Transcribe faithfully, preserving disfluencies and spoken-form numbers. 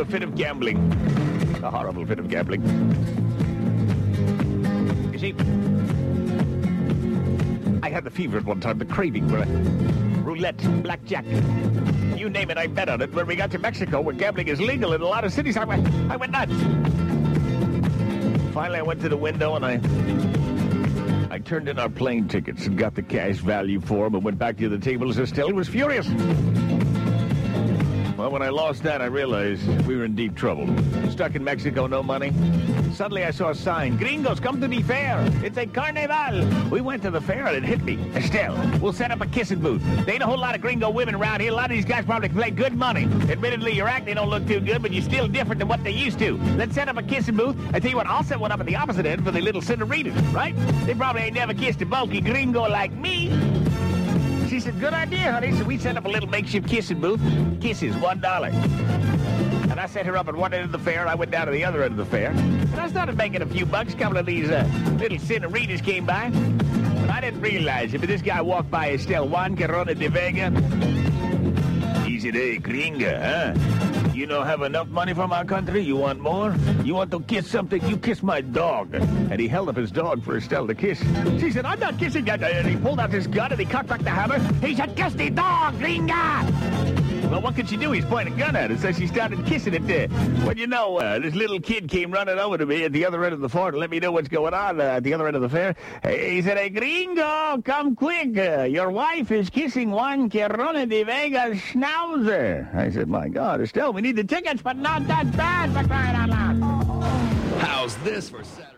fit of gambling. A horrible fit of gambling. You see, I had the fever at one time, the craving for a roulette, blackjack. You name it, I bet on it. When we got to Mexico, where gambling is legal in a lot of cities, I went, I went nuts. Finally, I went to the window and I... I turned in our plane tickets and got the cash value for them and went back to the table as Estelle was furious. Well, when I lost that, I realized we were in deep trouble. Stuck in Mexico, no money. Suddenly I saw a sign, Gringos, come to the fair. It's a carnival. We went to the fair and it hit me. Estelle, we'll set up a kissing booth. There ain't a whole lot of gringo women around here. A lot of these guys probably can play good money. Admittedly, your acting don't look too good, but you're still different than what they used to. Let's set up a kissing booth. I tell you what, I'll set one up at the opposite end for the little senoritas, right? They probably ain't never kissed a bulky gringo like me. She said, good idea, honey. So we set up a little makeshift kissing booth. Kisses, one dollar. And I set her up at one end of the fair. I went down to the other end of the fair. And I started making a few bucks. A couple of these uh, little senoritas came by. But I didn't realize it. But this guy walked by Estelle, Juan Corona de Vega. He said, hey, gringa, huh? You don't have enough money from our country? You want more? You want to kiss something? You kiss my dog. And he held up his dog for Estelle to kiss. She said, I'm not kissing that. And he pulled out his gun and he cocked back the hammer. He said, kiss the dog, gringa! Well, what could she do? He's pointing a gun at her, so she started kissing it there. Well, you know, uh, this little kid came running over to me at the other end of the fort to let me know what's going on uh, at the other end of the fair. He said, hey, gringo, come quick. Uh, your wife is kissing Juan Corona de Vega's schnauzer. I said, my God, Estelle, we need the tickets, but not that bad, for crying out loud. How's this for Saturday?